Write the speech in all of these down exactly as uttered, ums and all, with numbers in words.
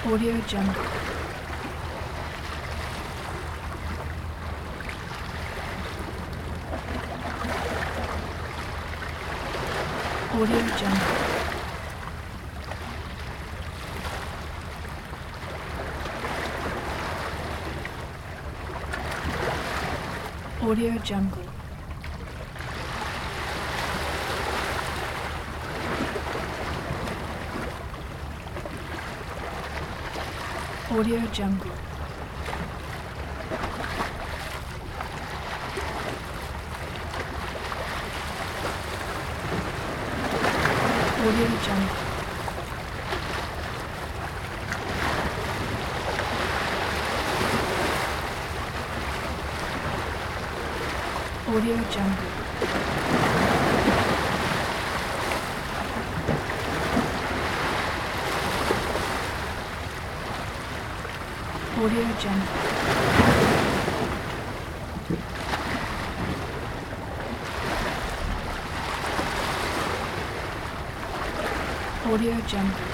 Audio Jungle. Audio Jungle. Audio Jungle. Audio Jungle. Audio Jungle. Audio Jungle. Audio Jungle. Audio Jungle.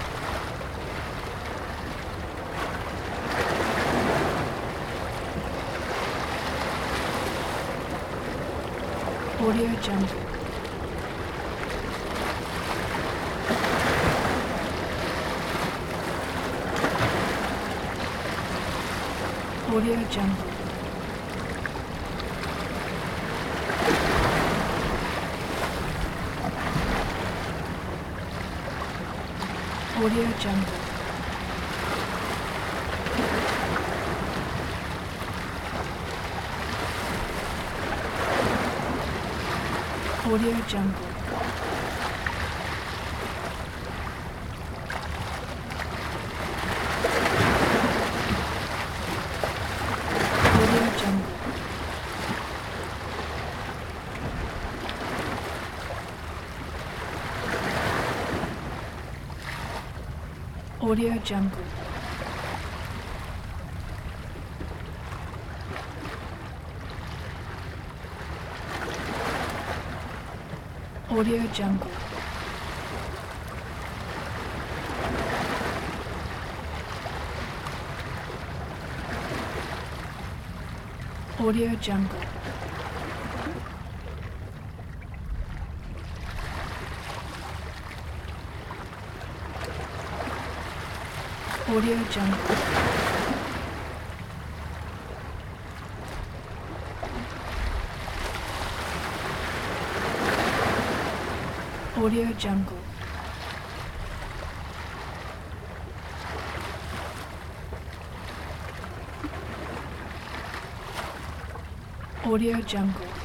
Audio Jungle. Audio Jungle. Audio Jungle. Audio Jungle. Audio Jungle. Audio Jungle. Audio Jungle. Audio Jungle. Audio Jungle. Audio Jungle. Audio Jungle.